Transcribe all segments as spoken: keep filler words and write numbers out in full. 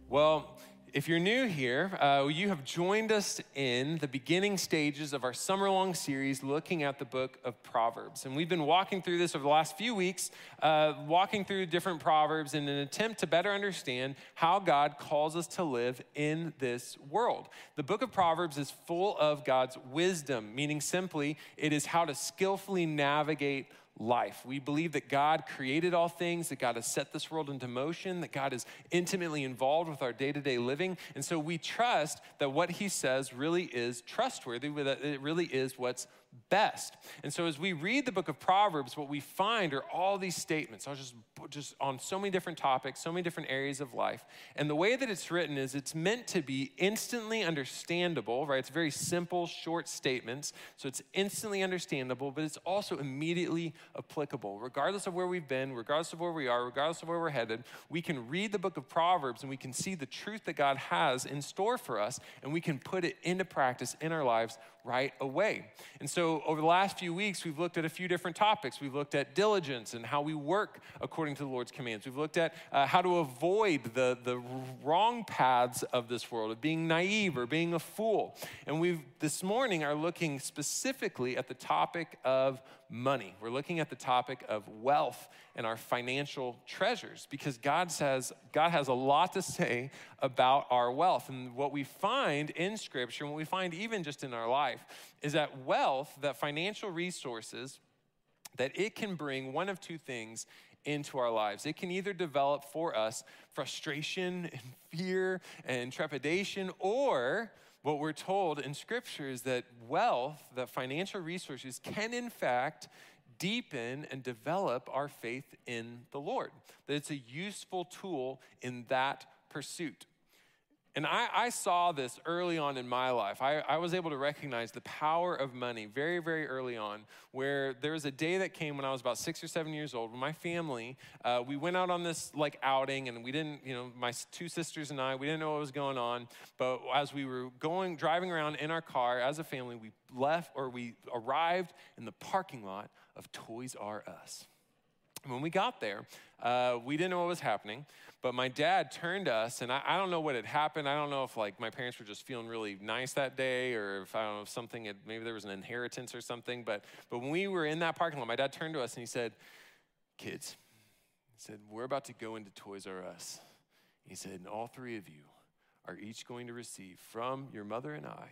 Well, if you're new here, uh, you have joined us in the beginning stages of our summer-long series looking at the book of Proverbs. And we've been walking through this over the last few weeks, uh, walking through different Proverbs in an attempt to better understand how God calls us to live in this world. The book of Proverbs is full of God's wisdom, meaning simply it is how to skillfully navigate life. We believe that God created all things, that God has set this world into motion, that God is intimately involved with our day-to-day living. And so we trust that what he says really is trustworthy, that it really is what's best. And so as we read the book of Proverbs, what we find are all these statements, I was just, just on so many different topics, so many different areas of life. And the way that it's written is it's meant to be instantly understandable, right? It's very simple, short statements. So it's instantly understandable, but it's also immediately applicable. Regardless of where we've been, regardless of where we are, regardless of where we're headed, we can read the book of Proverbs and we can see the truth that God has in store for us, and we can put it into practice in our lives right away. And so over the last few weeks, we've looked at a few different topics. We've looked at diligence and how we work according to the Lord's commands. We've looked at uh, how to avoid the, the wrong paths of this world, of being naive or being a fool. And we've this morning are looking specifically at the topic of money. We're looking at the topic of wealth and our financial treasures, because God says, God has a lot to say about our wealth. And what we find in Scripture, and what we find even just in our life, is that wealth, that financial resources, that it can bring one of two things into our lives. It can either develop for us frustration and fear and trepidation, or what we're told in Scripture is that wealth, that financial resources, can in fact deepen and develop our faith in the Lord. That it's a useful tool in that pursuit. And I, I saw this early on in my life. I, I was able to recognize the power of money very, very early on, where there was a day that came when I was about six or seven years old, when my family, uh, we went out on this like outing, and we didn't, you know, my two sisters and I, we didn't know what was going on. But as we were going, driving around in our car as a family, we left, or we arrived in the parking lot of Toys R Us. When we got there, uh, we didn't know what was happening, but my dad turned to us, and I, I don't know what had happened. I don't know if like my parents were just feeling really nice that day, or if I don't know if something had, maybe there was an inheritance or something. But but when we were in that parking lot, my dad turned to us and he said, "Kids," he said, "we're about to go into Toys R Us." He said, "And all three of you are each going to receive from your mother and I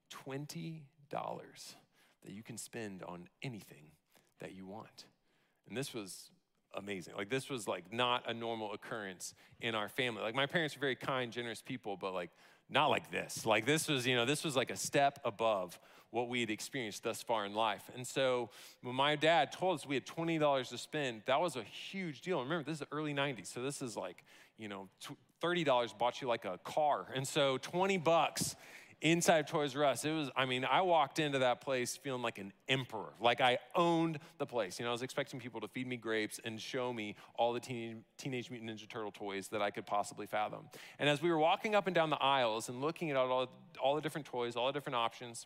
twenty dollars that you can spend on anything that you want." And this was amazing. Like, this was like not a normal occurrence in our family. Like, my parents were very kind, generous people, but like not like this. Like, this was, you know, this was like a step above what we had experienced thus far in life. And so when my dad told us we had twenty dollars to spend, that was a huge deal. Remember, this is the early nineties. So this is like, you know, thirty dollars bought you like a car. And so twenty bucks inside Toys R Us, it was, I mean, I walked into that place feeling like an emperor, like I owned the place. You know, I was expecting people to feed me grapes and show me all the teen, Teenage Mutant Ninja Turtle toys that I could possibly fathom. And as we were walking up and down the aisles and looking at all, all the different toys, all the different options,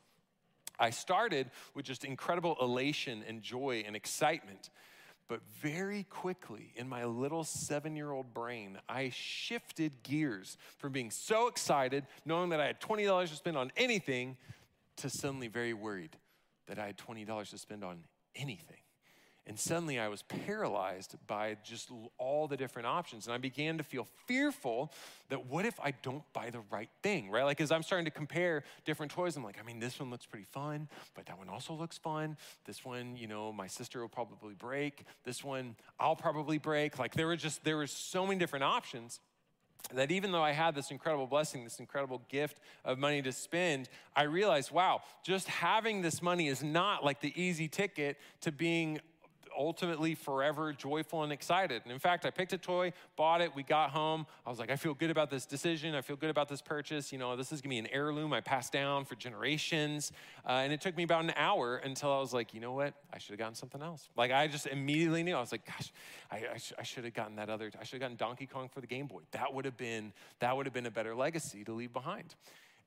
I started with just incredible elation and joy and excitement. But very quickly, in my little seven-year-old brain, I shifted gears from being so excited, knowing that I had twenty dollars to spend on anything, to suddenly very worried that I had twenty dollars to spend on anything. And suddenly I was paralyzed by just all the different options. And I began to feel fearful that what if I don't buy the right thing, right? Like, as I'm starting to compare different toys, I'm like, I mean, this one looks pretty fun, but that one also looks fun. This one, you know, my sister will probably break. This one, I'll probably break. Like, there were just, there were so many different options that even though I had this incredible blessing, this incredible gift of money to spend, I realized, wow, just having this money is not like the easy ticket to being ultimately forever joyful and excited. And in fact, I picked a toy, bought it, we got home. I was like, I feel good about this decision. I feel good about this purchase. You know, this is gonna be an heirloom I passed down for generations. Uh, and it took me about an hour until I was like, you know what? I should have gotten something else. Like, I just immediately knew. I was like, gosh, I, I, sh- I should have gotten that other, I should have gotten Donkey Kong for the Game Boy. That would have been, that would have been a better legacy to leave behind.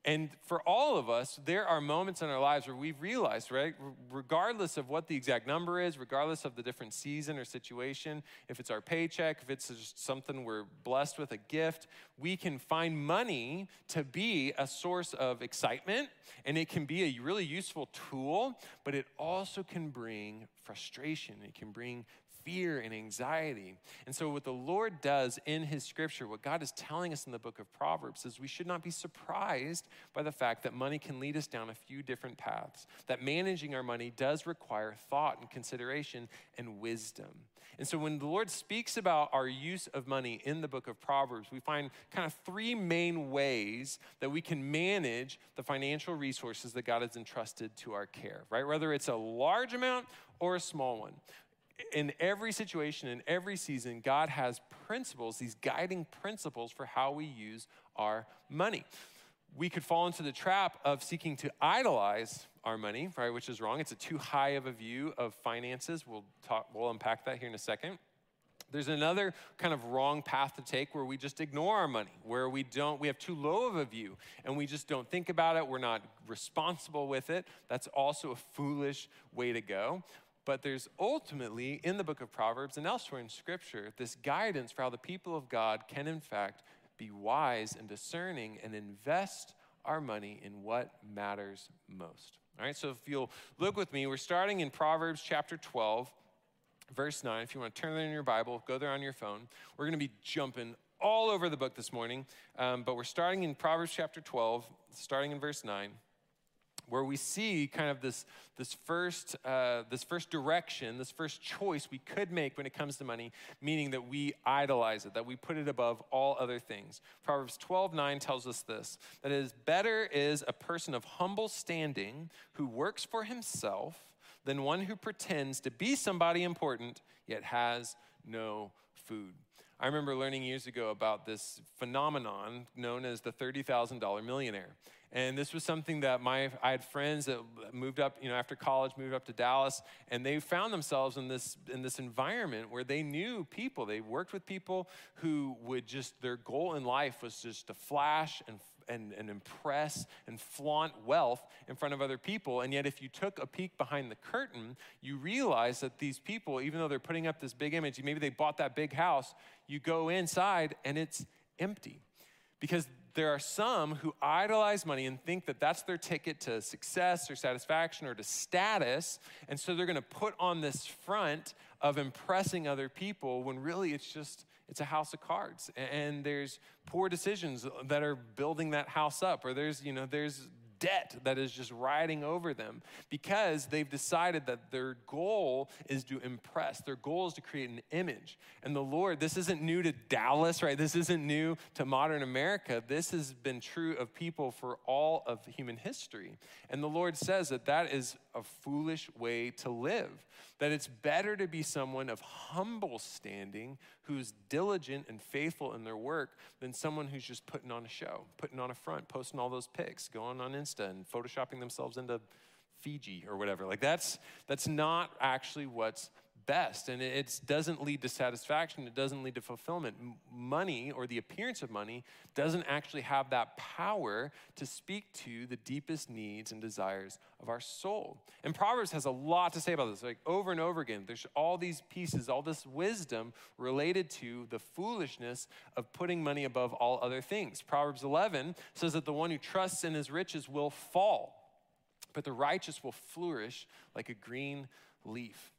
And for all of us, there are moments in our lives where we've realized, right, regardless of what the exact number is, regardless of the different season or situation, if it's our paycheck, if it's just something we're blessed with, a gift, we can find money to be a source of excitement, and it can be a really useful tool, but it also can bring frustration. It can bring fear and anxiety. And so what the Lord does in his scripture, what God is telling us in the book of Proverbs, is we should not be surprised by the fact that money can lead us down a few different paths, that managing our money does require thought and consideration and wisdom. And so when the Lord speaks about our use of money in the book of Proverbs, we find kind of three main ways that we can manage the financial resources that God has entrusted to our care, right? Whether it's a large amount or a small one. In every situation, in every season, God has principles, these guiding principles for how we use our money. We could fall into the trap of seeking to idolize our money, right, which is wrong. It's a too high of a view of finances. We'll talk, we'll unpack that here in a second. There's another kind of wrong path to take where we just ignore our money, where we don't, we have too low of a view and we just don't think about it. We're not responsible with it. That's also a foolish way to go. But there's ultimately, in the book of Proverbs and elsewhere in Scripture, this guidance for how the people of God can, in fact, be wise and discerning and invest our money in what matters most. All right, so if you'll look with me, we're starting in Proverbs chapter twelve, verse nine. If you want to turn there in your Bible, go there on your phone. We're going to be jumping all over the book this morning, um, but we're starting in Proverbs chapter twelve, starting in verse nine. Where we see kind of this, this, first, uh, this first direction, this first choice we could make when it comes to money, meaning that we idolize it, that we put it above all other things. Proverbs twelve nine tells us this, that it is better is a person of humble standing who works for himself than one who pretends to be somebody important yet has no food. I remember learning years ago about this phenomenon known as the thirty thousand dollar millionaire. And this was something that my I had friends that moved up, you know, after college, moved up to Dallas, and they found themselves in this in this environment where they knew people. They worked with people who would just, their goal in life was just to flash and and, and impress and flaunt wealth in front of other people. And yet if you took a peek behind the curtain, you realize that these people, even though they're putting up this big image, maybe they bought that big house, you go inside and it's empty. Because there are some who idolize money and think that that's their ticket to success or satisfaction or to status. And so they're going to put on this front of impressing other people when really it's just, it's a house of cards. And there's poor decisions that are building that house up, or there's, you know, there's debt that is just riding over them because they've decided that their goal is to impress. Their goal is to create an image. And the Lord, this isn't new to Dallas, right? This isn't new to modern America. This has been true of people for all of human history. And the Lord says that that is a foolish way to live, that it's better to be someone of humble standing who's diligent and faithful in their work than someone who's just putting on a show, putting on a front, posting all those pics, going on Insta and photoshopping themselves into Fiji or whatever. Like that's that's not actually what's best. And it doesn't lead to satisfaction. It doesn't lead to fulfillment. Money, or the appearance of money, doesn't actually have that power to speak to the deepest needs and desires of our soul. And Proverbs has a lot to say about this, like over and over again. There's all these pieces, all this wisdom related to the foolishness of putting money above all other things. Proverbs eleven says that the one who trusts in his riches will fall, but the righteous will flourish like a green leaf.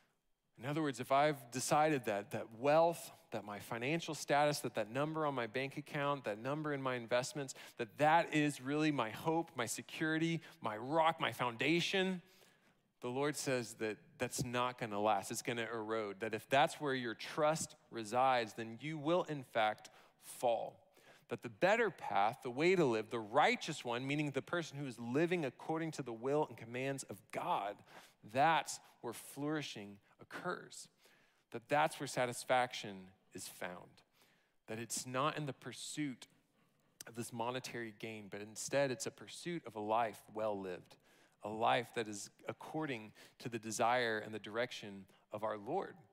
In other words, if I've decided that that wealth, that my financial status, that that number on my bank account, that number in my investments, that that is really my hope, my security, my rock, my foundation, the Lord says that that's not going to last. It's going to erode. That if that's where your trust resides, then you will in fact fall. That the better path, the way to live, the righteous one, meaning the person who is living according to the will and commands of God, that's where flourishing occurs. That that's where satisfaction is found. That it's not in the pursuit of this monetary gain, but instead it's a pursuit of a life well lived, a life that is according to the desire and the direction of our Lord.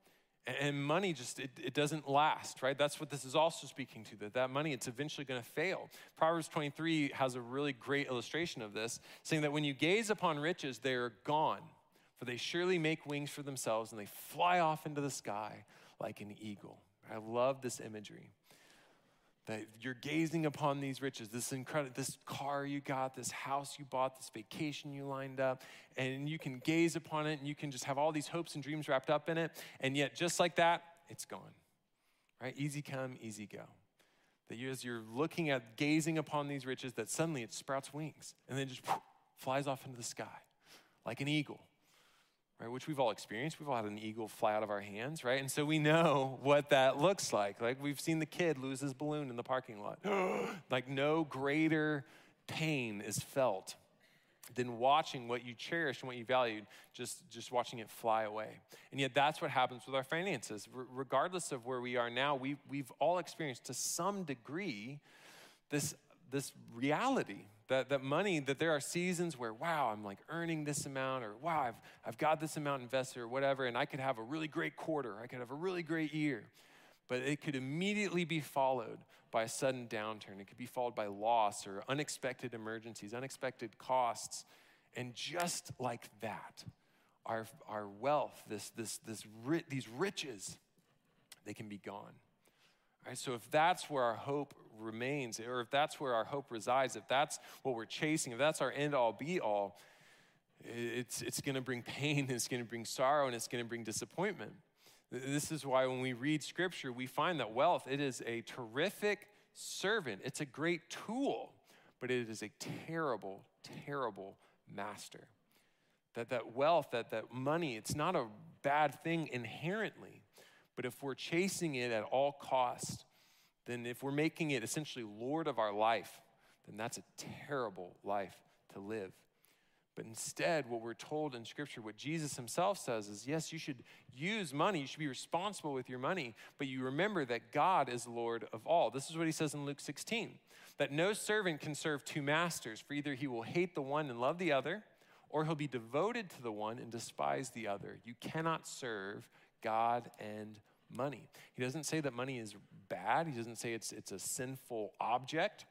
And money just, it, it doesn't last, right? That's what this is also speaking to, that that money, it's eventually going to fail. Proverbs twenty-three has a really great illustration of this, saying that when you gaze upon riches, they are gone, for they surely make wings for themselves, and they fly off into the sky like an eagle. I love this imagery. That you're gazing upon these riches, this incredible, this car you got, this house you bought, this vacation you lined up, and you can gaze upon it and you can just have all these hopes and dreams wrapped up in it. And yet just like that, it's gone, right? Easy come, easy go. That you, as you're looking at, gazing upon these riches, that suddenly it sprouts wings and then just whoosh, flies off into the sky like an eagle. Right, which we've all experienced. We've all had an eagle fly out of our hands, right? And so we know what that looks like. Like we've seen the kid lose his balloon in the parking lot. Like no greater pain is felt than watching what you cherished and what you valued, just, just watching it fly away. And yet that's what happens with our finances. R- regardless of where we are now, we, we've all experienced to some degree this, this reality. That, that money, that there are seasons where, wow, I'm like earning this amount, or wow, I've, I've got this amount invested or whatever, and I could have a really great quarter, I could have a really great year. But it could immediately be followed by a sudden downturn. It could be followed by loss or unexpected emergencies, unexpected costs. And just like that, our, our wealth, this, this, this, these riches, they can be gone. Right, so if that's where our hope remains, or if that's where our hope resides, if that's what we're chasing, if that's our end-all, be-all, it's, it's going to bring pain, it's going to bring sorrow, and it's going to bring disappointment. This is why when we read Scripture, we find that wealth, it is a terrific servant. It's a great tool, but it is a terrible, terrible master. That that wealth, that, that money, it's not a bad thing inherently. But if we're chasing it at all costs, then if we're making it essentially Lord of our life, then that's a terrible life to live. But instead, what we're told in Scripture, what Jesus himself says is, yes, you should use money, you should be responsible with your money, but you remember that God is Lord of all. This is what he says in Luke sixteen, that no servant can serve two masters, for either he will hate the one and love the other, or he'll be devoted to the one and despise the other. You cannot serve God and money. He doesn't say that money is bad. He doesn't say it's it's a sinful object.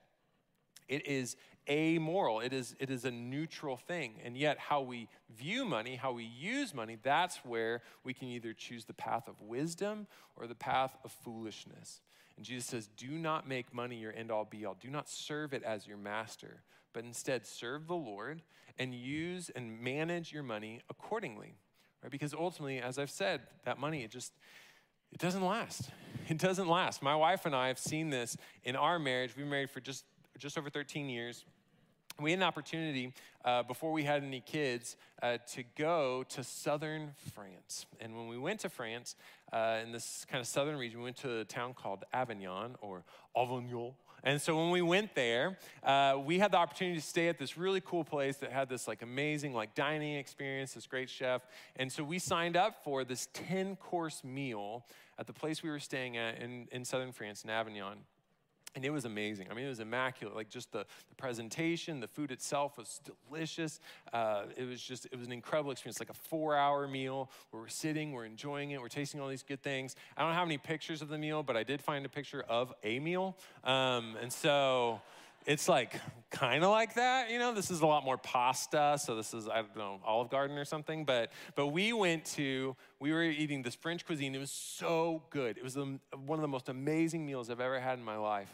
It is amoral. It is it is a neutral thing. And yet how we view money, how we use money, that's where we can either choose the path of wisdom or the path of foolishness. And Jesus says, do not make money your end-all be-all. Do not serve it as your master, but instead serve the Lord and use and manage your money accordingly. Right? Because ultimately, as I've said, that money, it just, it doesn't last. It doesn't last. My wife and I have seen this in our marriage. We've been married for just, just over thirteen years. We had an opportunity uh, before we had any kids uh, to go to southern France. And when we went to France, uh, in this kind of southern region, we went to a town called Avignon or Avignon. And so when we went there, uh, we had the opportunity to stay at this really cool place that had this like amazing like dining experience, this great chef. And so we signed up for this ten-course meal at the place we were staying at in, in southern France, in Avignon. And it was amazing. I mean, it was immaculate. Like just the, the presentation, the food itself was delicious. Uh, it was just, it was an incredible experience, like a four-hour meal where we're sitting, we're enjoying it, we're tasting all these good things. I don't have any pictures of the meal, but I did find a picture of a meal. Um, and so it's like kind of like that, you know. This is a lot more pasta, so this is, I don't know, Olive Garden or something. But but we went to, we were eating this French cuisine. It was so good. It was the, one of the most amazing meals I've ever had in my life.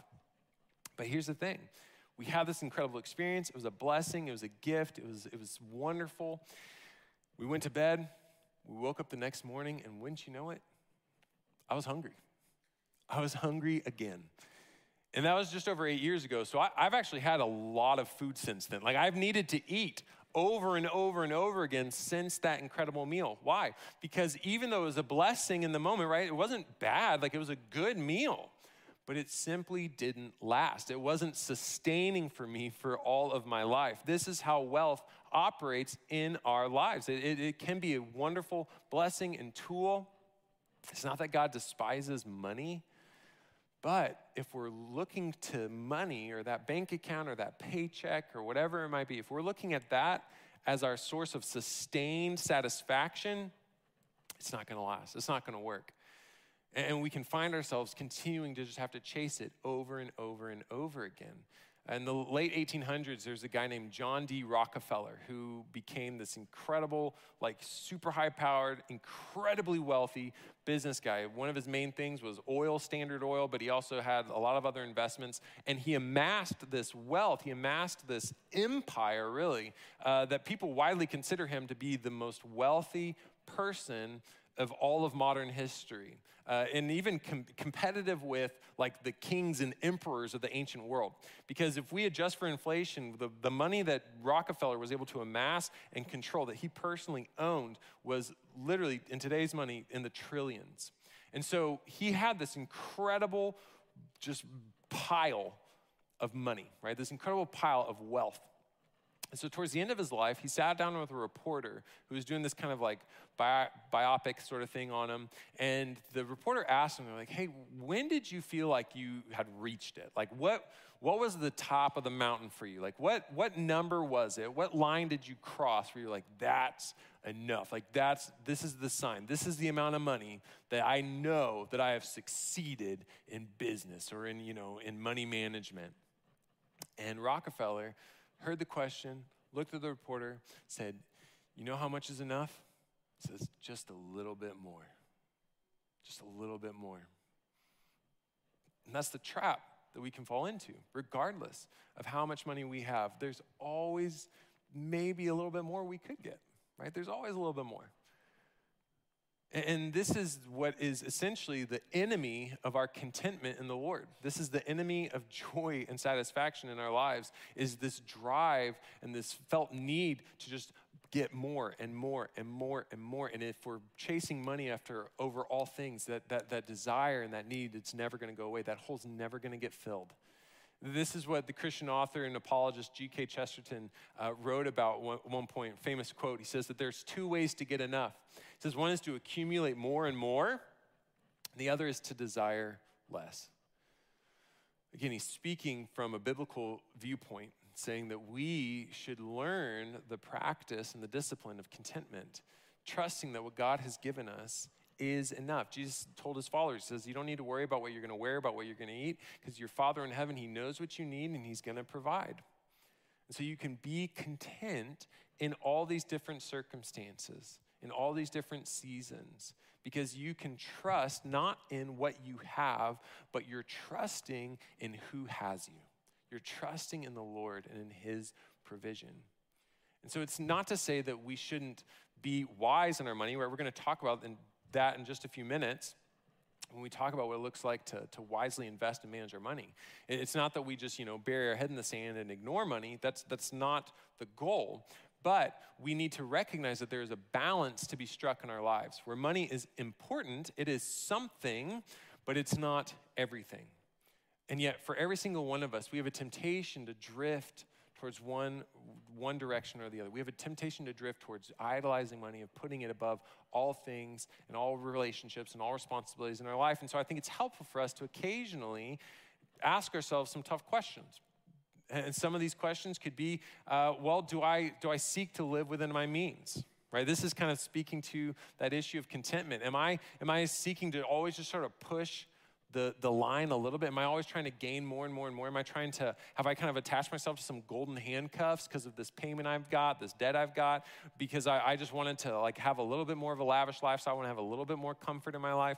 But here's the thing. We had this incredible experience. It was a blessing. It was a gift. It was, it was wonderful. We went to bed. We woke up the next morning, and wouldn't you know it, I was hungry. I was hungry again. And that was just over eight years ago. So I, I've actually had a lot of food since then. Like I've needed to eat over and over and over again since that incredible meal. Why? Because even though it was a blessing in the moment, right, it wasn't bad. Like it was a good meal. But it simply didn't last. It wasn't sustaining for me for all of my life. This is how wealth operates in our lives. It, it, it can be a wonderful blessing and tool. It's not that God despises money, but if we're looking to money or that bank account or that paycheck or whatever it might be, if we're looking at that as our source of sustained satisfaction, it's not gonna last. It's not gonna work. And we can find ourselves continuing to just have to chase it over and over and over again. In the late eighteen hundreds, there's a guy named John D. Rockefeller who became this incredible, like super high-powered, incredibly wealthy business guy. One of his main things was oil, Standard Oil, but he also had a lot of other investments. And he amassed this wealth, he amassed this empire, really, uh, that people widely consider him to be the most wealthy person of all of modern history, uh, and even com- competitive with like the kings and emperors of the ancient world. Because if we adjust for inflation, the, the money that Rockefeller was able to amass and control, that he personally owned, was literally, in today's money, in the trillions. And so he had this incredible just pile of money, right? This incredible pile of wealth. And so towards the end of his life, he sat down with a reporter who was doing this kind of like bi- biopic sort of thing on him. And the reporter asked him, like, hey, when did you feel like you had reached it? Like, what what was the top of the mountain for you? Like, what what number was it? What line did you cross where you're like, that's enough? Like, that's, this is the sign. This is the amount of money that I know that I have succeeded in business or in, you know, in money management. And Rockefeller heard the question, looked at the reporter, said, you know how much is enough? He says, just a little bit more. Just a little bit more. And that's the trap that we can fall into, regardless of how much money we have. There's always maybe a little bit more we could get, right? There's always a little bit more. And this is what is essentially the enemy of our contentment in the Lord. This is the enemy of joy and satisfaction in our lives, is this drive and this felt need to just get more and more and more and more. And if we're chasing money after over all things, that that, that desire and that need, it's never going to go away. That hole's never going to get filled. This is what the Christian author and apologist G K Chesterton uh, wrote about one, one point, famous quote. He says that there's two ways to get enough. He says one is to accumulate more and more, and the other is to desire less. Again, he's speaking from a biblical viewpoint, saying that we should learn the practice and the discipline of contentment, trusting that what God has given us is enough. Jesus told his followers, he says, you don't need to worry about what you're going to wear, about what you're going to eat, because your Father in heaven, he knows what you need and he's going to provide. And so you can be content in all these different circumstances, in all these different seasons, because you can trust not in what you have, but you're trusting in who has you. You're trusting in the Lord and in his provision. And so it's not to say that we shouldn't be wise in our money, where we're going to talk about in that in just a few minutes when we talk about what it looks like to, to wisely invest and manage our money. It's not that we just, you know, bury our head in the sand and ignore money. That's, that's not the goal. But we need to recognize that there is a balance to be struck in our lives where money is important. It is something, but it's not everything. And yet for every single one of us, we have a temptation to drift towards one, one direction or the other. We have a temptation to drift towards idolizing money, of putting it above all things and all relationships and all responsibilities in our life. And so I think it's helpful for us to occasionally ask ourselves some tough questions. And some of these questions could be, uh, well, do I, do I seek to live within my means? Right? This is kind of speaking to that issue of contentment. Am I, am I seeking to always just sort of push the, the line a little bit? Am I always trying to gain more and more and more? Am I trying to, have I kind of attached myself to some golden handcuffs because of this payment I've got, this debt I've got, because I, I just wanted to like have a little bit more of a lavish lifestyle, I want to have a little bit more comfort in my life?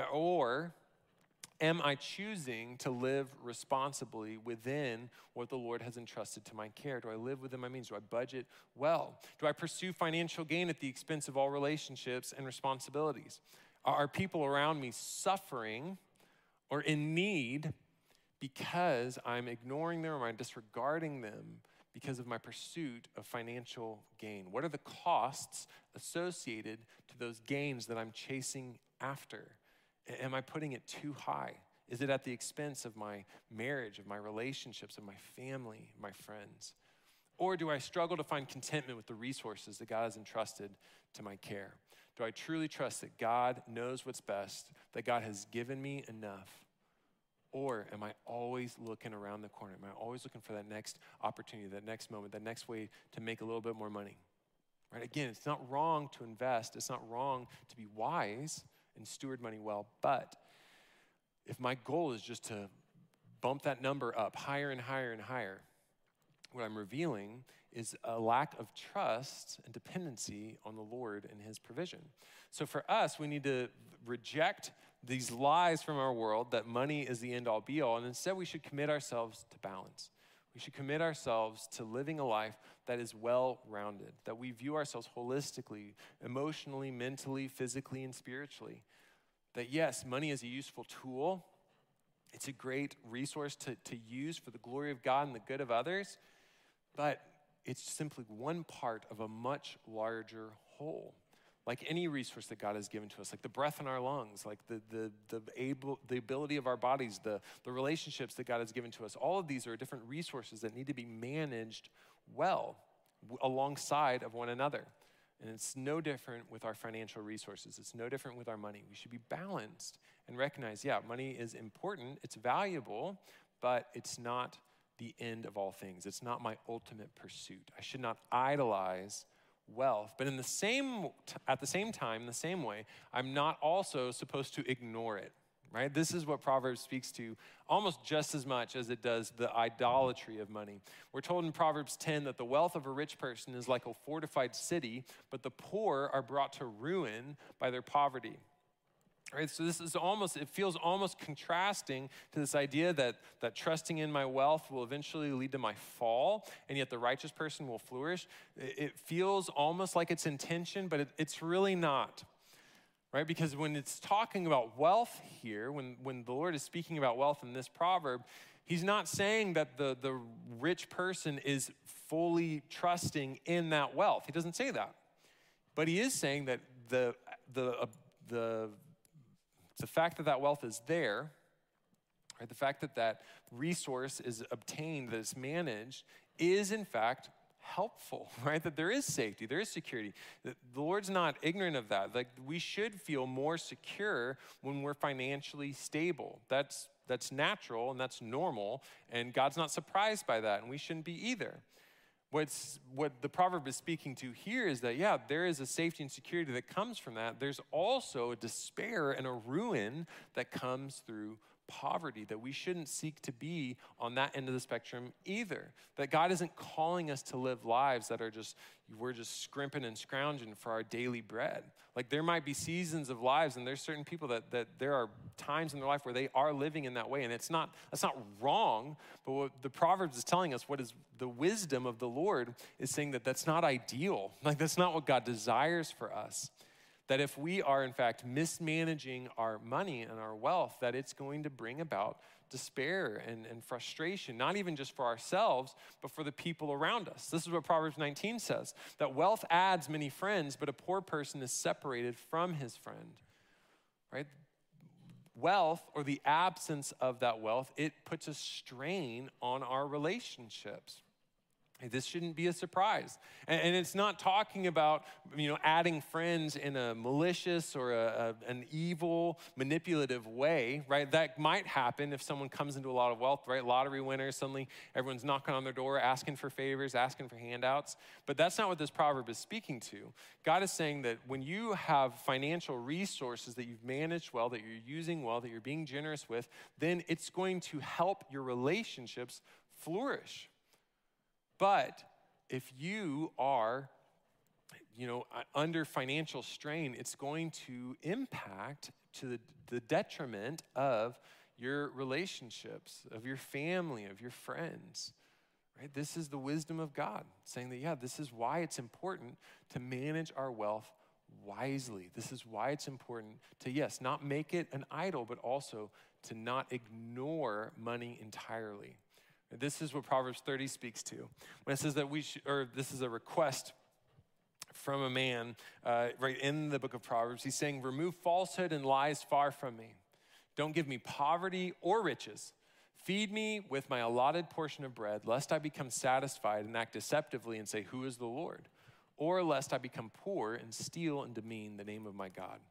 Or am I choosing to live responsibly within what the Lord has entrusted to my care? Do I live within my means? Do I budget well? Do I pursue financial gain at the expense of all relationships and responsibilities? Are people around me suffering or in need because I'm ignoring them or I'm disregarding them because of my pursuit of financial gain? What are the costs associated to those gains that I'm chasing after? Am I putting it too high? Is it at the expense of my marriage, of my relationships, of my family, my friends? Or do I struggle to find contentment with the resources that God has entrusted to my care? Do I truly trust that God knows what's best, that God has given me enough? Or am I always looking around the corner? Am I always looking for that next opportunity, that next moment, that next way to make a little bit more money? Right? Again, it's not wrong to invest. It's not wrong to be wise and steward money well, but if my goal is just to bump that number up higher and higher and higher, what I'm revealing is a lack of trust and dependency on the Lord and his provision. So for us, we need to reject these lies from our world that money is the end all be all, and instead we should commit ourselves to balance. We should commit ourselves to living a life that is well-rounded, that we view ourselves holistically, emotionally, mentally, physically, and spiritually. That yes, money is a useful tool. It's a great resource to, to use for the glory of God and the good of others, but it's simply one part of a much larger whole. Like any resource that God has given to us, like the breath in our lungs, like the the the able the ability of our bodies, the, the relationships that God has given to us, all of these are different resources that need to be managed well w- alongside of one another. And it's no different with our financial resources. It's no different with our money. We should be balanced and recognize, yeah, money is important, it's valuable, but it's not the end of all things. It's not my ultimate pursuit. I should not idolize wealth. But in the same, at the same time, in the same way, I'm not also supposed to ignore it, right? This is what Proverbs speaks to almost just as much as it does the idolatry of money. We're told in Proverbs ten that the wealth of a rich person is like a fortified city, but the poor are brought to ruin by their poverty. Right, so this is almost, it feels almost contrasting to this idea that, that trusting in my wealth will eventually lead to my fall, and yet the righteous person will flourish. It feels almost like it's in tension, but it, it's really not. Right, because when it's talking about wealth here, when, when the Lord is speaking about wealth in this proverb, he's not saying that the, the rich person is fully trusting in that wealth. He doesn't say that. But he is saying that the the uh, the The fact that that wealth is there, right, the fact that that resource is obtained, that it's managed, is in fact helpful, right? That there is safety, there is security. The Lord's not ignorant of that. Like, we should feel more secure when we're financially stable. That's that's natural and that's normal, and God's not surprised by that, and we shouldn't be either. What's, what the proverb is speaking to here is that, yeah, there is a safety and security that comes from that. There's also a despair and a ruin that comes through poverty, that we shouldn't seek to be on that end of the spectrum either. That God isn't calling us to live lives that are just, we're just scrimping and scrounging for our daily bread. Like, there might be seasons of lives, and there's certain people that, that there are times in their life where they are living in that way, and it's not, that's not wrong, but what the Proverbs is telling us, what is the wisdom of the Lord, is saying that that's not ideal. Like, that's not what God desires for us. That if we are, in fact, mismanaging our money and our wealth, that it's going to bring about despair and, and frustration, not even just for ourselves, but for the people around us. This is what Proverbs nineteen says, that wealth adds many friends, but a poor person is separated from his friend, right? Wealth, or the absence of that wealth, it puts a strain on our relationships. This shouldn't be a surprise. And, and it's not talking about, you know, adding friends in a malicious or a, a, an evil, manipulative way, right? That might happen if someone comes into a lot of wealth, right? Lottery winners, suddenly everyone's knocking on their door, asking for favors, asking for handouts. But that's not what this proverb is speaking to. God is saying that when you have financial resources that you've managed well, that you're using well, that you're being generous with, then it's going to help your relationships flourish. But if you are, you know, under financial strain, it's going to impact to the, the detriment of your relationships, of your family, of your friends, right? This is the wisdom of God, saying that, yeah, this is why it's important to manage our wealth wisely. This is why it's important to, yes, not make it an idol, but also to not ignore money entirely. This is what Proverbs thirty speaks to. When it says that we should, or this is a request from a man uh, right in the book of Proverbs. He's saying, remove falsehood and lies far from me. Don't give me poverty or riches. Feed me with my allotted portion of bread, lest I become satisfied and act deceptively and say, who is the Lord? Or lest I become poor and steal and demean the name of my God.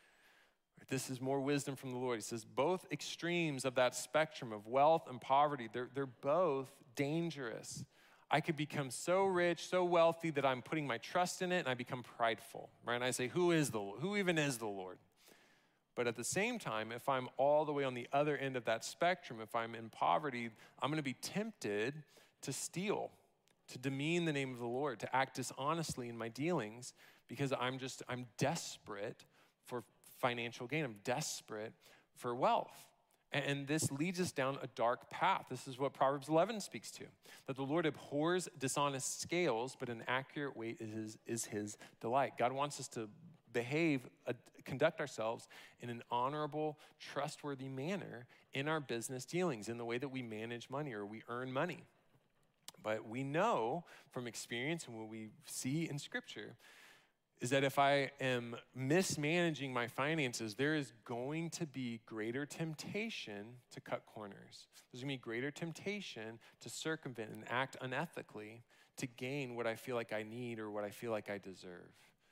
This is more wisdom from the Lord. He says both extremes of that spectrum of wealth and poverty, they're, they're both dangerous. I could become so rich, so wealthy that I'm putting my trust in it and I become prideful, right? And I say, who is the Lord? Who even is the Lord? But at the same time, if I'm all the way on the other end of that spectrum, if I'm in poverty, I'm going to be tempted to steal, to demean the name of the Lord, to act dishonestly in my dealings, because I'm just, I'm desperate for financial gain. I'm desperate for wealth. And this leads us down a dark path. This is what Proverbs eleven speaks to, that the Lord abhors dishonest scales, but an accurate weight is his, is his delight. God wants us to behave, uh, conduct ourselves in an honorable, trustworthy manner in our business dealings, in the way that we manage money or we earn money. But we know from experience and what we see in Scripture is that if I am mismanaging my finances, there is going to be greater temptation to cut corners. There's going to be greater temptation to circumvent and act unethically to gain what I feel like I need or what I feel like I deserve.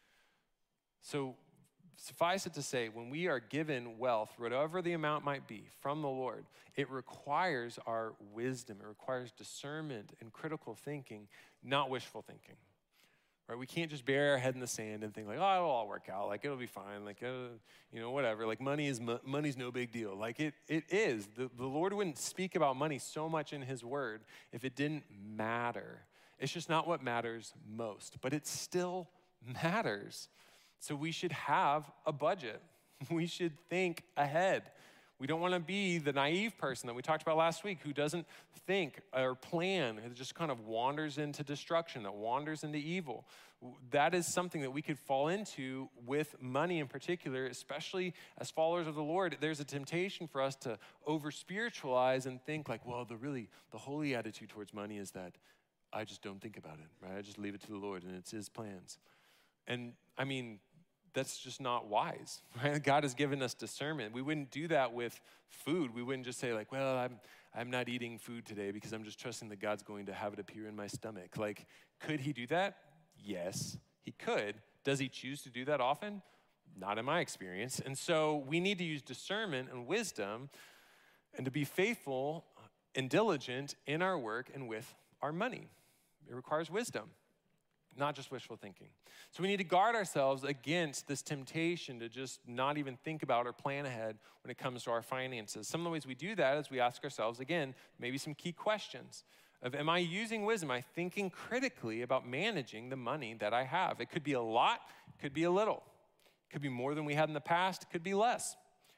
So suffice it to say, when we are given wealth, whatever the amount might be, from the Lord, it requires our wisdom. It requires discernment and critical thinking, not wishful thinking. Right? We can't just bury our head in the sand and think like, oh, it'll all work out. Like, it'll be fine. Like, uh, you know, whatever. Like, money is mo- money's no big deal. Like, it it is. The, the Lord wouldn't speak about money so much in his word if it didn't matter. It's just not what matters most, but it still matters. So we should have a budget. We should think ahead. We don't want to be the naive person that we talked about last week who doesn't think or plan, who just kind of wanders into destruction, that wanders into evil. That is something that we could fall into with money in particular, especially as followers of the Lord. There's a temptation for us to over-spiritualize and think like, well, the really, the holy attitude towards money is that I just don't think about it, right? I just leave it to the Lord and it's his plans. And I mean, that's just not wise, right? God has given us discernment. We wouldn't do that with food. We wouldn't just say like, well, I'm I'm not eating food today because I'm just trusting that God's going to have it appear in my stomach. Like, could he do that? Yes, he could. Does he choose to do that often? Not in my experience. And so we need to use discernment and wisdom and to be faithful and diligent in our work and with our money. It requires wisdom, not just wishful thinking. So we need to guard ourselves against this temptation to just not even think about or plan ahead when it comes to our finances. Some of the ways we do that is we ask ourselves, again, maybe some key questions of, am I using wisdom? Am I thinking critically about managing the money that I have? It could be a lot, it could be a little. It could be more than we had in the past, it could be less.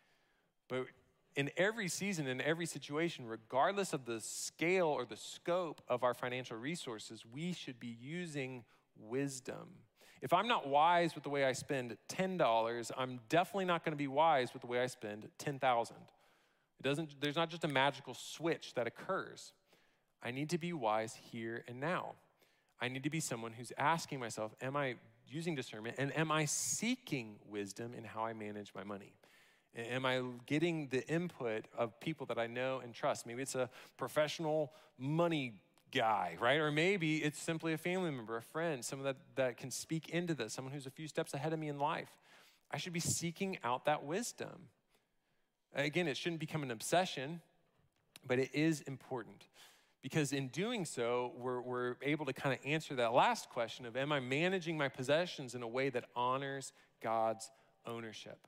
But in every season, in every situation, regardless of the scale or the scope of our financial resources, we should be using wisdom. If I'm not wise with the way I spend ten dollars, I'm definitely not going to be wise with the way I spend ten thousand dollars. It doesn't, there's not just a magical switch that occurs. I need to be wise here and now. I need to be someone who's asking myself, am I using discernment and am I seeking wisdom in how I manage my money? Am I getting the input of people that I know and trust? Maybe it's a professional money guy, right? Or maybe it's simply a family member, a friend, someone that, that can speak into this, someone who's a few steps ahead of me in life. I should be seeking out that wisdom. Again, it shouldn't become an obsession, but it is important because in doing so, we're, we're able to kind of answer that last question of, am I managing my possessions in a way that honors God's ownership?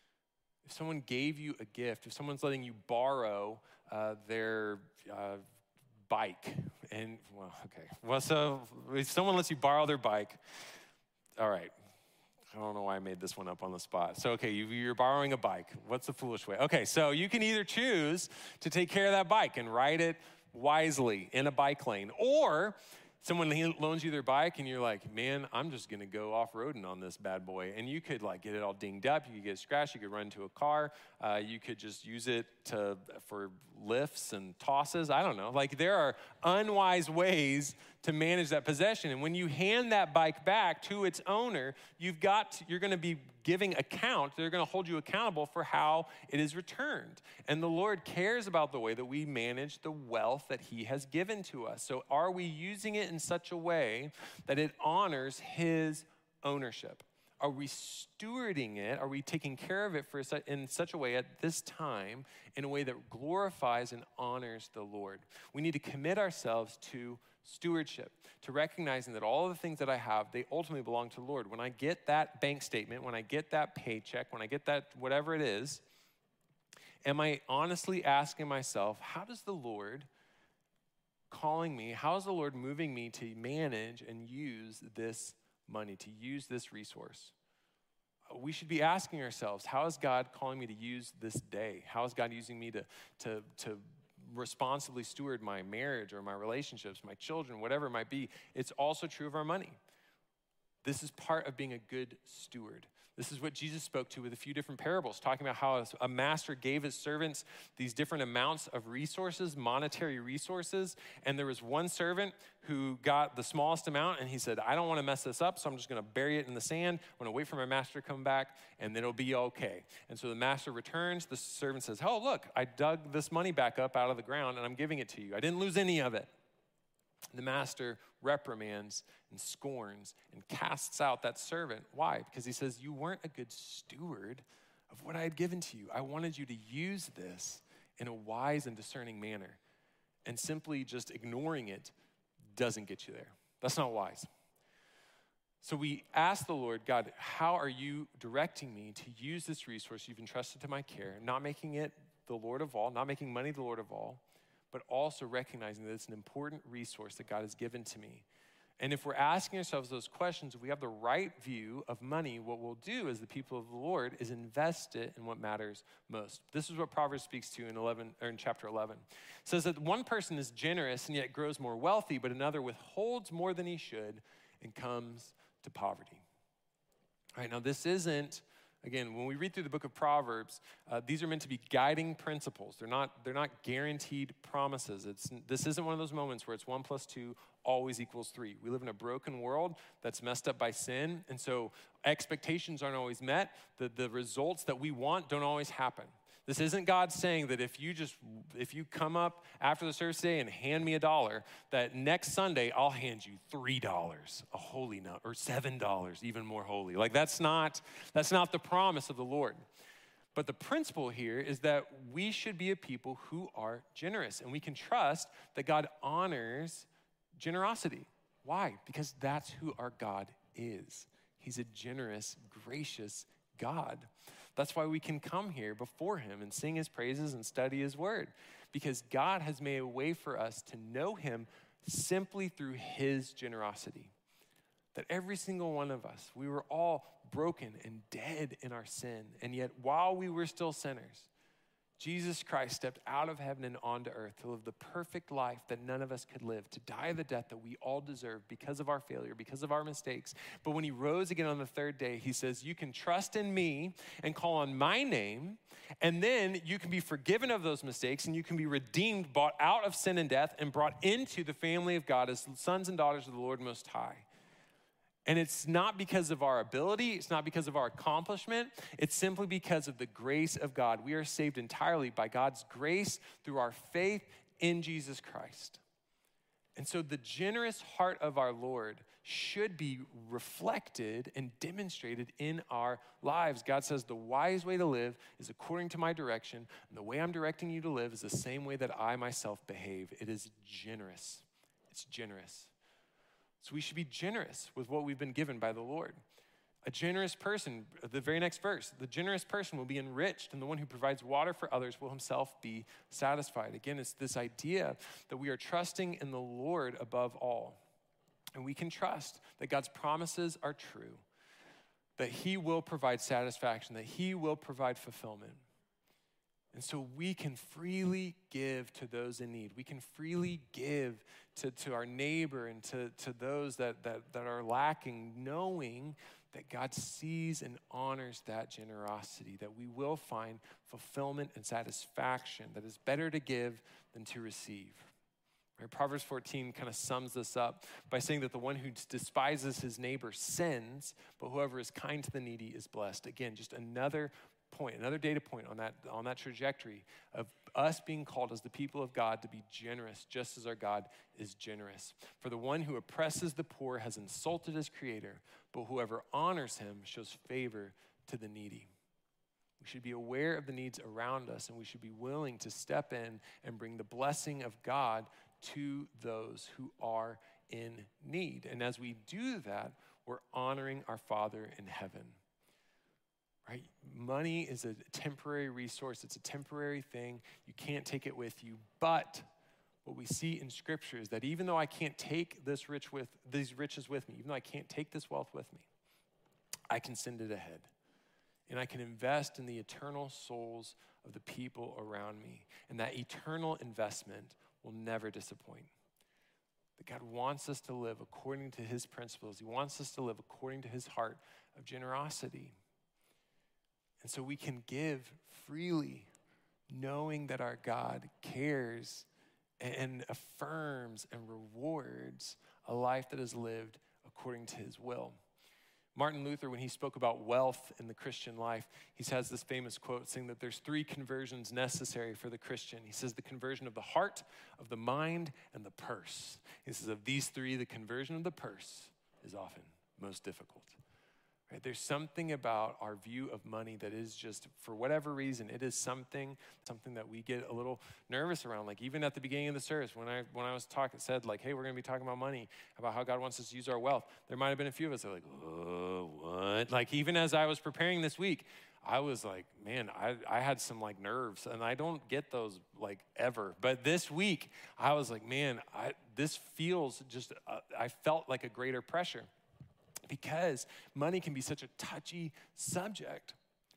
If someone gave you a gift, if someone's letting you borrow uh, their uh, bike, and, well, okay. Well, so if someone lets you borrow their bike, all right. I don't know why I made this one up on the spot. So, okay, you, you're borrowing a bike. What's the foolish way? Okay, so you can either choose to take care of that bike and ride it wisely in a bike lane, or someone loans you their bike and you're like, man, I'm just gonna go off-roading on this bad boy. And you could like get it all dinged up, you could get scratched, you could run into a car, uh, you could just use it to for lifts and tosses, I don't know. Like there are unwise ways to manage that possession. And when you hand that bike back to its owner, you've got, to, you're gonna be giving account, they're gonna hold you accountable for how it is returned. And the Lord cares about the way that we manage the wealth that he has given to us. So are we using it in such a way that it honors his ownership? are we stewarding it? Are we taking care of it for su- in such a way at this time, in a way that glorifies and honors the Lord? We need to commit ourselves to stewardship, to recognizing that all of the things that I have, they ultimately belong to the Lord. When I get that bank statement, when I get that paycheck, when I get that whatever it is, am I honestly asking myself, how does the Lord calling me, how is the Lord moving me to manage and use this money, to use this resource? We should be asking ourselves, how is God calling me to use this day? How is God using me to, to, to responsibly steward my marriage or my relationships, my children, whatever it might be? It's also true of our money. This is part of being a good steward. This is what Jesus spoke to with a few different parables, talking about how a master gave his servants these different amounts of resources, monetary resources, and there was one servant who got the smallest amount, and he said, I don't want to mess this up, so I'm just going to bury it in the sand. I'm going to wait for my master to come back, and then it'll be okay. And so the master returns. The servant says, oh, look, I dug this money back up out of the ground, and I'm giving it to you. I didn't lose any of it. The master reprimands and scorns and casts out that servant. Why? Because he says, you weren't a good steward of what I had given to you. I wanted you to use this in a wise and discerning manner. And simply just ignoring it doesn't get you there. That's not wise. So we ask the Lord, God, how are you directing me to use this resource you've entrusted to my care, not making it the Lord of all, not making money the Lord of all, but also recognizing that it's an important resource that God has given to me. And if we're asking ourselves those questions, if we have the right view of money, what we'll do as the people of the Lord is invest it in what matters most. This is what Proverbs speaks to in eleven or in chapter eleven. It says that one person is generous and yet grows more wealthy, but another withholds more than he should and comes to poverty. All right, now this isn't, again, when we read through the book of Proverbs, uh, these are meant to be guiding principles. They're not, they're not guaranteed promises. It's, this isn't one of those moments where it's one plus two always equals three. We live in a broken world that's messed up by sin, and so expectations aren't always met. The, the results that we want don't always happen. This isn't God saying that if you just, if you come up after the service today and hand me a dollar, that next Sunday I'll hand you three dollars, a holy number, or seven dollars, even more holy. Like that's not, that's not the promise of the Lord. But the principle here is that we should be a people who are generous, and we can trust that God honors generosity. Why? Because that's who our God is. He's a generous, gracious God. That's why we can come here before him and sing his praises and study his word, because God has made a way for us to know him simply through his generosity. That every single one of us, we were all broken and dead in our sin, and yet while we were still sinners, Jesus Christ stepped out of heaven and onto earth to live the perfect life that none of us could live, to die the death that we all deserve because of our failure, because of our mistakes. But when he rose again on the third day, he says, you can trust in me and call on my name, and then you can be forgiven of those mistakes, and you can be redeemed, bought out of sin and death, and brought into the family of God as sons and daughters of the Lord Most High. And it's not because of our ability. It's not because of our accomplishment. It's simply because of the grace of God. We are saved entirely by God's grace through our faith in Jesus Christ. And so the generous heart of our Lord should be reflected and demonstrated in our lives. God says the wise way to live is according to my direction, and the way I'm directing you to live is the same way that I myself behave. It is generous. It's generous. So we should be generous with what we've been given by the Lord. A generous person, the very next verse, the generous person will be enriched, and the one who provides water for others will himself be satisfied. Again, it's this idea that we are trusting in the Lord above all. And we can trust that God's promises are true, that he will provide satisfaction, that he will provide fulfillment. And so we can freely give to those in need. We can freely give to, to our neighbor and to, to those that, that, that are lacking, knowing that God sees and honors that generosity, that we will find fulfillment and satisfaction, that is better to give than to receive. Right? Proverbs fourteen kind of sums this up by saying that the one who despises his neighbor sins, but whoever is kind to the needy is blessed. Again, just another point, another data point on that, on that trajectory of us being called as the people of God to be generous, just as our God is generous. For the one who oppresses the poor has insulted his creator, but whoever honors him shows favor to the needy. We should be aware of the needs around us, and we should be willing to step in and bring the blessing of God to those who are in need. And as we do that, we're honoring our Father in heaven. Right? Money is a temporary resource. It's a temporary thing. You can't take it with you. But what we see in Scripture is that even though I can't take this rich with these riches with me, even though I can't take this wealth with me, I can send it ahead. And I can invest in the eternal souls of the people around me. And that eternal investment will never disappoint. But God wants us to live according to his principles. He wants us to live according to his heart of generosity. And so we can give freely, knowing that our God cares and affirms and rewards a life that is lived according to his will. Martin Luther, when he spoke about wealth in the Christian life, he has this famous quote saying that there's three conversions necessary for the Christian. He says the conversion of the heart, of the mind, and the purse. He says of these three, the conversion of the purse is often most difficult. Right? There's something about our view of money that is just, for whatever reason, it is something, something that we get a little nervous around. Like even at the beginning of the service, when I when I was talking, said like, hey, we're going to be talking about money, about how God wants us to use our wealth. There might have been a few of us that were like, oh, what? Like even as I was preparing this week, I was like, man, I, I had some like nerves, and I don't get those like ever. But this week, I was like, man, I, this feels just, uh, I felt like a greater pressure. Because money can be such a touchy subject.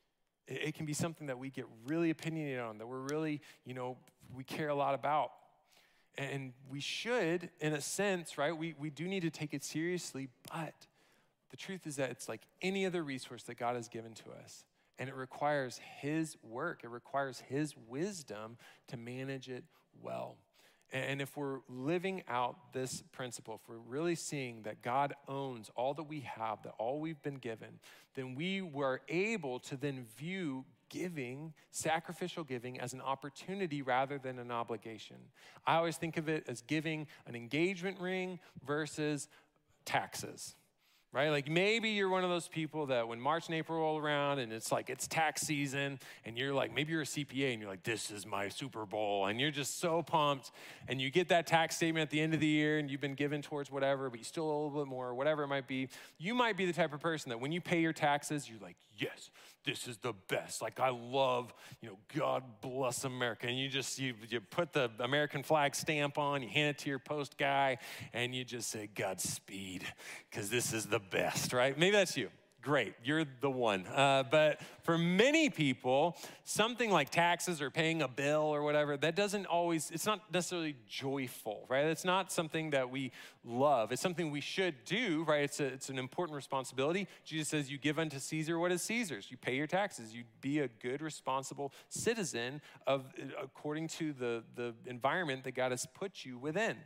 It can be something that we get really opinionated on, that we're really, you know, we care a lot about. And we should, in a sense, right? We, we do need to take it seriously, but the truth is that it's like any other resource that God has given to us. And it requires his work. It requires his wisdom to manage it well. And if we're living out this principle, if we're really seeing that God owns all that we have, that all we've been given, then we were able to then view giving, sacrificial giving, as an opportunity rather than an obligation. I always think of it as giving an engagement ring versus taxes. Right? Like maybe you're one of those people that when March and April roll around and it's like it's tax season and you're like, maybe you're a C P A and you're like, this is my Super Bowl, and you're just so pumped, and you get that tax statement at the end of the year and you've been given towards whatever, but you still owe a little bit more, whatever it might be. You might be the type of person that when you pay your taxes, you're like, yes, this is the best. Like I love, you know, God bless America. And you just, you, you put the American flag stamp on, you hand it to your post guy, and you just say, Godspeed, because this is the best, right? Maybe that's you. Great, you're the one. Uh, but for many people, something like taxes or paying a bill or whatever, that doesn't always, it's not necessarily joyful, right? It's not something that we love. It's something we should do, right? It's, a, it's an important responsibility. Jesus says you give unto Caesar what is Caesar's. You pay your taxes. You be a good, responsible citizen of according to the, the environment that God has put you within.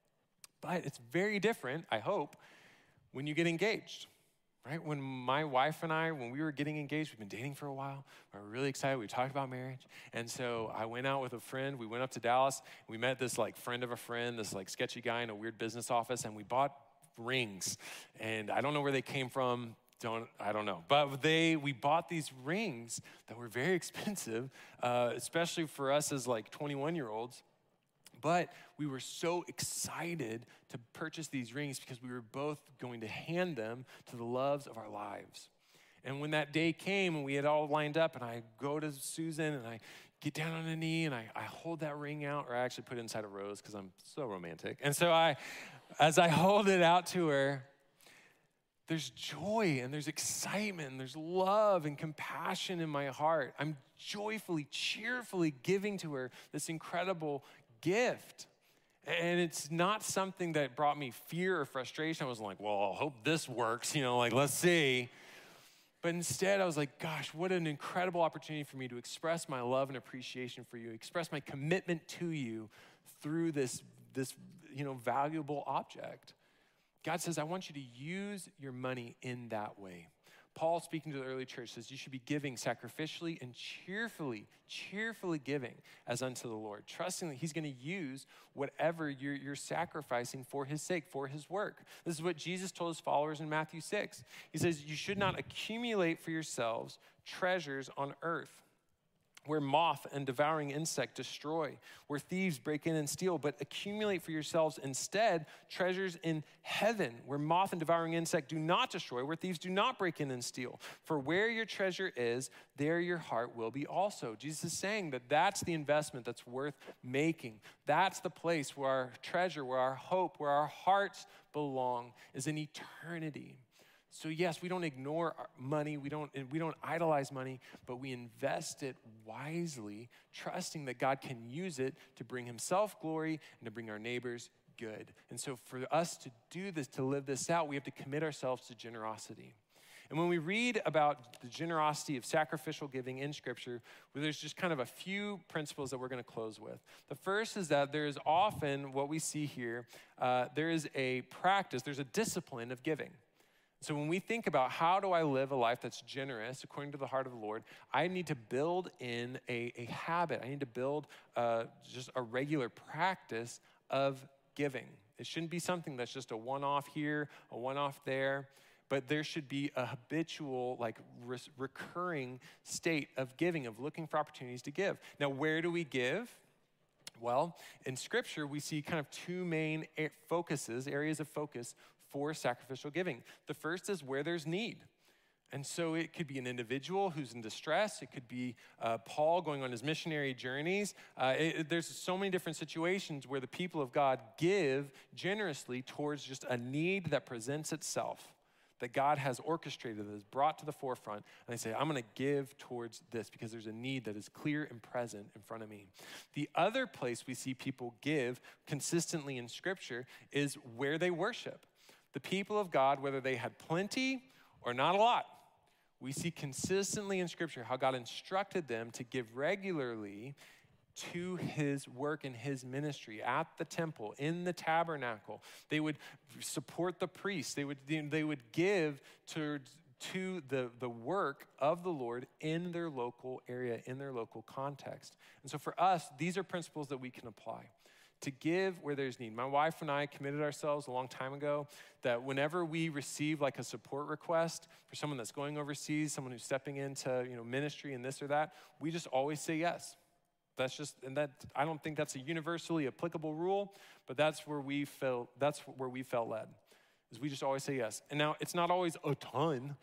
But it's very different, I hope, when you get engaged. Right? When my wife and I, when we were getting engaged, we've been dating for a while. We were really excited. We talked about marriage. And so I went out with a friend. We went up to Dallas. We met this like friend of a friend, this like sketchy guy in a weird business office, and we bought rings. And I don't know where they came from. Don't, I don't know. But they, we bought these rings that were very expensive, uh, especially for us as like twenty-one-year-olds. But we were so excited to purchase these rings because we were both going to hand them to the loves of our lives. And when that day came and we had all lined up, and I go to Susan and I get down on a knee and I, I hold that ring out, or I actually put it inside a rose because I'm so romantic. And so I, as I hold it out to her, there's joy and there's excitement and there's love and compassion in my heart. I'm joyfully, cheerfully giving to her this incredible gift. And it's not something that brought me fear or frustration. I wasn't like, well, I hope this works, you know, like, let's see. But instead, I was like, gosh, what an incredible opportunity for me to express my love and appreciation for you, express my commitment to you through this, this, you know, valuable object. God says, I want you to use your money in that way. Paul, speaking to the early church, says you should be giving sacrificially and cheerfully, cheerfully giving as unto the Lord, trusting that he's going to use whatever you're, you're sacrificing for his sake, for his work. This is what Jesus told his followers in Matthew six. He says, you should not accumulate for yourselves treasures on earth, where moth and devouring insect destroy, where thieves break in and steal, but accumulate for yourselves instead treasures in heaven, where moth and devouring insect do not destroy, where thieves do not break in and steal. For where your treasure is, there your heart will be also. Jesus is saying that that's the investment that's worth making. That's the place where our treasure, where our hope, where our hearts belong, is in eternity. So yes, we don't ignore money, we don't, we don't idolize money, but we invest it wisely, trusting that God can use it to bring himself glory and to bring our neighbors good. And so for us to do this, to live this out, we have to commit ourselves to generosity. And when we read about the generosity of sacrificial giving in Scripture, well, there's just kind of a few principles that we're going to close with. The first is that there is often, what we see here, uh, there is a practice, there's a discipline of giving. So when we think about how do I live a life that's generous according to the heart of the Lord, I need to build in a, a habit. I need to build uh, just a regular practice of giving. It shouldn't be something that's just a one-off here, a one-off there, but there should be a habitual, like re- recurring state of giving, of looking for opportunities to give. Now, where do we give? Well, in Scripture, we see kind of two main focuses, areas of focus for sacrificial giving. The first is where there's need. And so it could be an individual who's in distress. It could be uh, Paul going on his missionary journeys. Uh, it, there's so many different situations where the people of God give generously towards just a need that presents itself, that God has orchestrated, that is brought to the forefront. And they say, I'm going to give towards this because there's a need that is clear and present in front of me. The other place we see people give consistently in Scripture is where they worship. The people of God, whether they had plenty or not a lot, we see consistently in Scripture how God instructed them to give regularly to his work and his ministry at the temple, in the tabernacle. They would support the priests. They would, they would give to, to the, the work of the Lord in their local area, in their local context. And so for us, these are principles that we can apply. To give where there's need. My wife and I committed ourselves a long time ago that whenever we receive like a support request for someone that's going overseas, someone who's stepping into, you know, ministry and this or that, we just always say yes. That's just, and that, I don't think that's a universally applicable rule, but that's where we felt, that's where we felt led, is we just always say yes. And now it's not always a ton,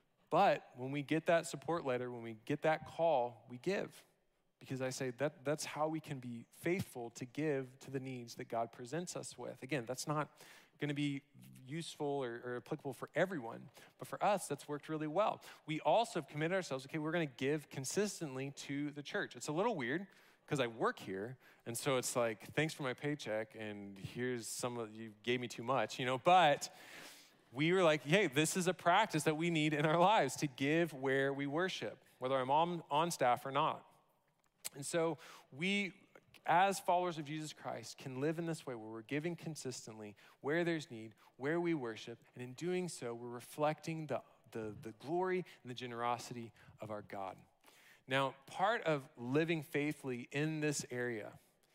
but when we get that support letter, when we get that call, we give. Because I say that that's how we can be faithful to give to the needs that God presents us with. Again, that's not going to be useful or, or applicable for everyone, but for us, that's worked really well. We also have committed ourselves, okay, we're going to give consistently to the church. It's a little weird because I work here, and so it's like, thanks for my paycheck, and here's some of, you gave me too much, you know, but we were like, hey, this is a practice that we need in our lives to give where we worship, whether I'm on, on staff or not. And so we, as followers of Jesus Christ, can live in this way where we're giving consistently where there's need, where we worship, and in doing so, we're reflecting the, the, the glory and the generosity of our God. Now, part of living faithfully in this area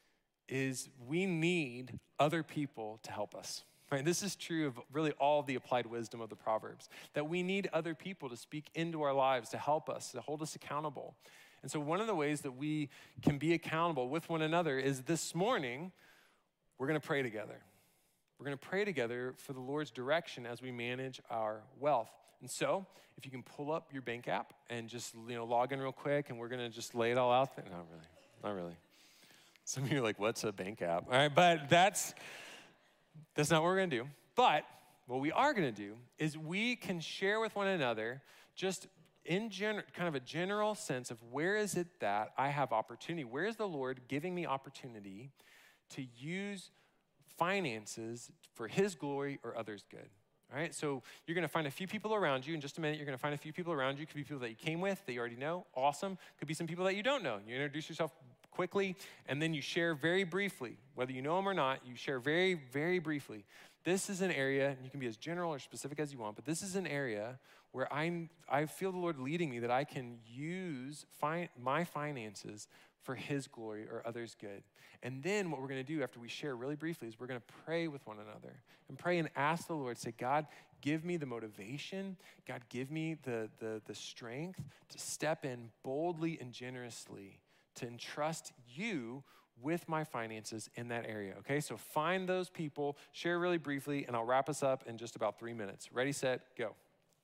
is we need other people to help us. Right? This is true of really all of the applied wisdom of the Proverbs, that we need other people to speak into our lives, to help us, to hold us accountable. And so one of the ways that we can be accountable with one another is this morning, we're going to pray together. We're going to pray together for the Lord's direction as we manage our wealth. And so if you can pull up your bank app and just, you know, log in real quick, and we're going to just lay it all out there. Not really, not really. Some of you are like, what's a bank app? All right, but that's, that's not what we're going to do. But what we are going to do is we can share with one another just in gen- kind of a general sense of where is it that I have opportunity? Where is the Lord giving me opportunity to use finances for his glory or others' good? All right, so you're going to find a few people around you. In just a minute, you're going to find a few people around you. Could be people that you came with, that you already know. Awesome. Could be some people that you don't know. You introduce yourself quickly, and then you share very briefly. Whether you know them or not, you share very, very briefly. This is an area, and you can be as general or specific as you want, but this is an area where I'm, I feel the Lord leading me that I can use fi- my finances for his glory or others' good. And then what we're going to do after we share really briefly is we're going to pray with one another and pray and ask the Lord, say, God, give me the motivation. God, give me the, the, the strength to step in boldly and generously to entrust you with my finances in that area, okay? So find those people, share really briefly, and I'll wrap us up in just about three minutes. Ready, set, go.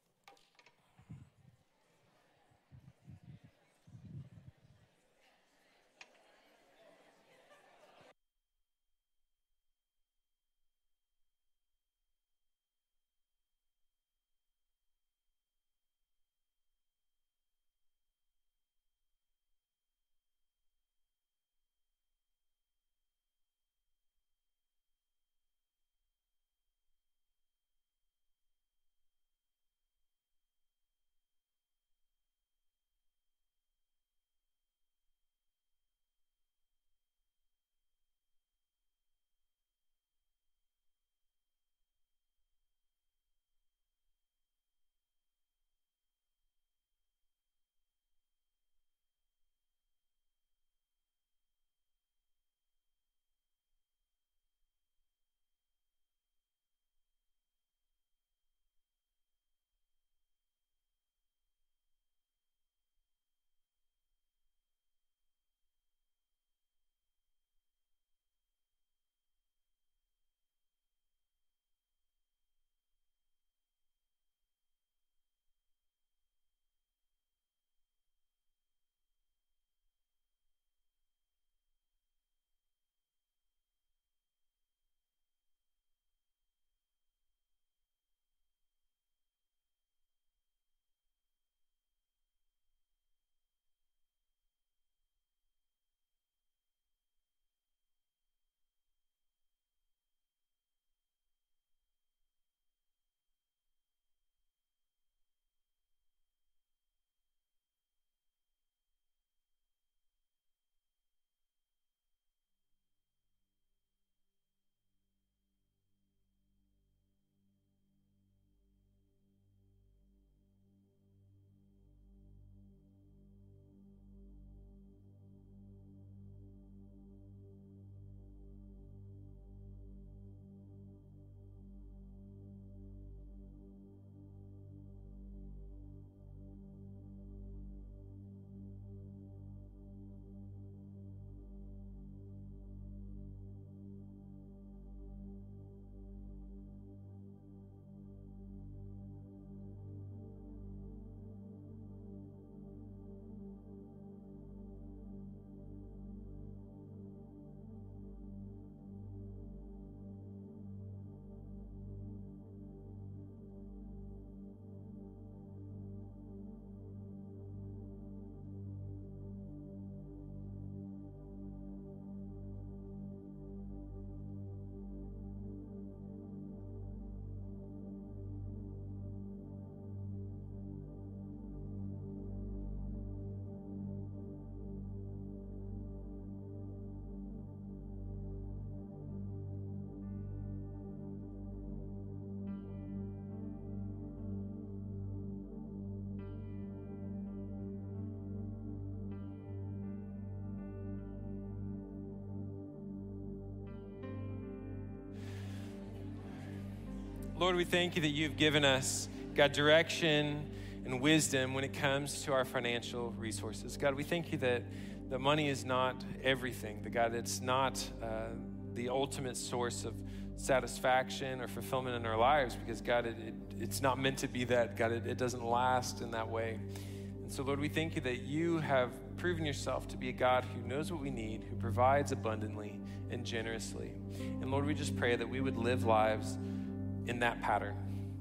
Lord, we thank you that you've given us, God, direction and wisdom when it comes to our financial resources. God, we thank you that the money is not everything. That, God, it's not uh, the ultimate source of satisfaction or fulfillment in our lives because, God, it, it, it's not meant to be that. God, it, it doesn't last in that way. And so, Lord, we thank you that you have proven yourself to be a God who knows what we need, who provides abundantly and generously. And, Lord, we just pray that we would live lives in that pattern,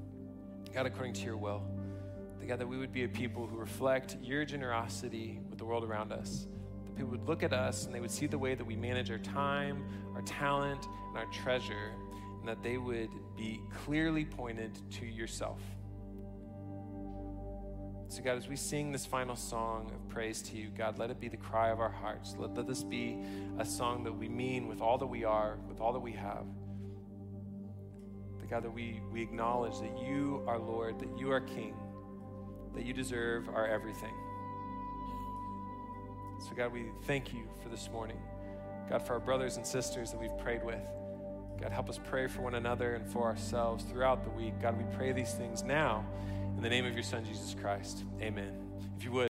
God, according to your will. God, that we would be a people who reflect your generosity with the world around us. That people would look at us and they would see the way that we manage our time, our talent, and our treasure, and that they would be clearly pointed to yourself. So God, as we sing this final song of praise to you, God, let it be the cry of our hearts. Let, let this be a song that we mean with all that we are, with all that we have. That God, that we, we acknowledge that you are Lord, that you are King, that you deserve our everything. So God, we thank you for this morning. God, for our brothers and sisters that we've prayed with. God, help us pray for one another and for ourselves throughout the week. God, we pray these things now in the name of your Son, Jesus Christ. Amen. If you would,